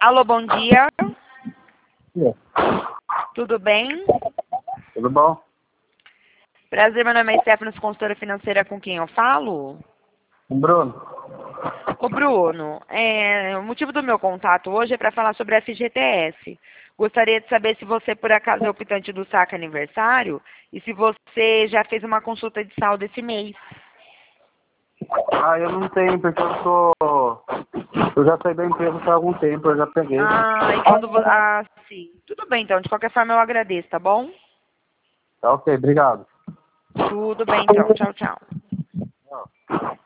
Alô, bom dia. É. Tudo bem? Tudo bom? Prazer, meu nome é Stephanie, consultora financeira, com quem eu falo? Bruno? Ô, Bruno, o motivo do meu contato hoje é para falar sobre a FGTS. Gostaria de saber se você, por acaso, é optante do saque aniversário e se você já fez uma consulta de saldo esse mês. Eu não tenho, porque eu já saí da empresa faz algum tempo, eu já peguei. E quando você... sim. Tudo bem, então. De qualquer forma, eu agradeço, tá bom? Tá ok, obrigado. Tudo bem, então. Tchau, tchau. Tchau.